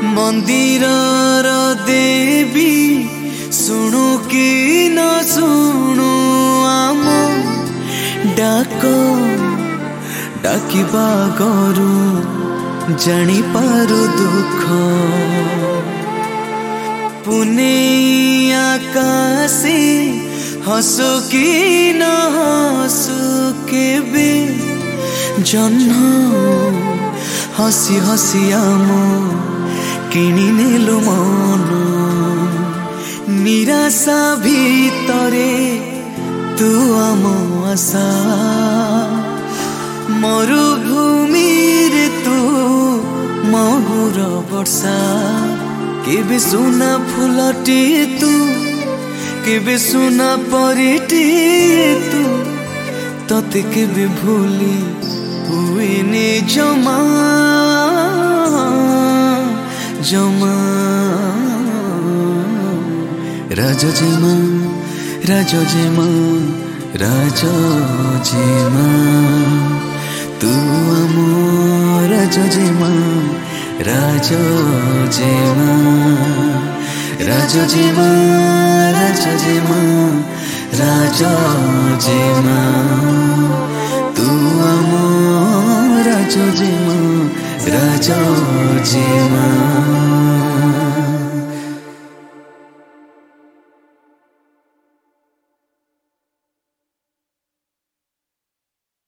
मंदिर देवी सुणु कि न सुणु आम डाक डाकिबा गरु जानी पारु दुख पुने आकाशे हसु कि न हसु केबे जन्म हसी हसी आम किणी नेलु मन निराशा भितरे तू आम आशा मरुभूमि रे तू महुर वर्षा केबे सुना फुलटी तू केबे सुना परिटी तू तते केबे भूली हुएने जमा जमा राजजेमा राजजेमा राजजेमा तू आमो राजजेमा राजजेमा राजजेमा राजजेमा राजजेमा तू आमो राजजेमा राजजेमा।